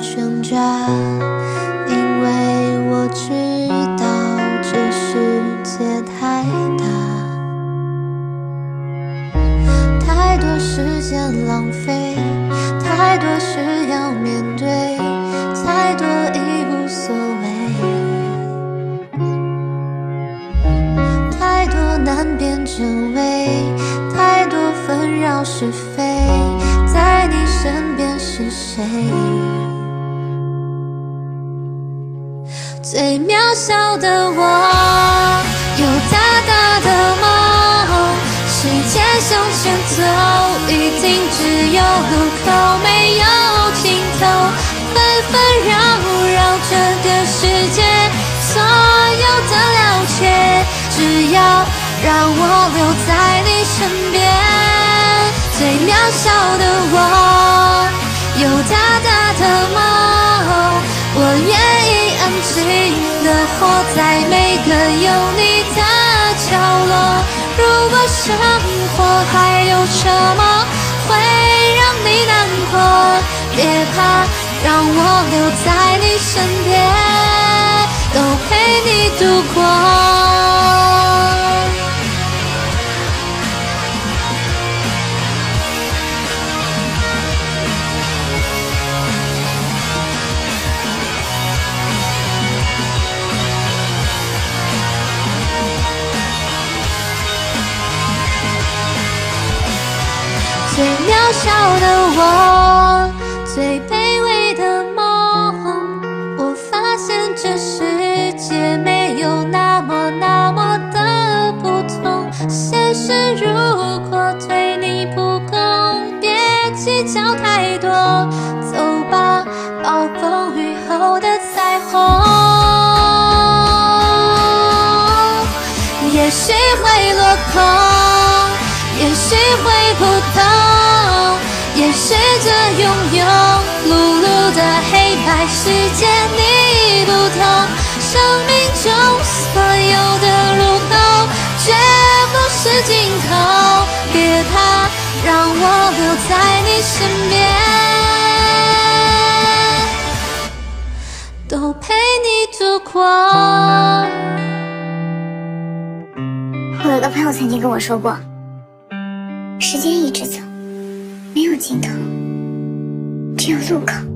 挣扎，因为我知道这世界太大，太多时间浪费，太多事要面对，太多已无所谓，太多难辨真伪，太多纷扰是非，在你身边是谁？最渺小的我，有大大的梦，时间向前走，一定只有路口，没有尽头，纷纷扰扰这个世界，所有的了解，只要让我留在你身边。最渺小的我，有大大的梦，我愿意安静地活在每个有你的角落。如果生活还有什么会让你难过，别怕，让我留在你身边，都陪你度过。最渺小的我，最卑微的梦，我发现这世界没有那么的不同。现实如果对你不公，别计较太多，走吧，暴风雨后的彩虹。也许会落空，也许会不同，也试着拥有碌碌的黑白世界，你不同。生命中所有的路口，绝不是尽头，别怕，让我留在你身边，都陪你度过。 我有个朋友曾经跟我说过，时间一直走，没有尽头，只有路口。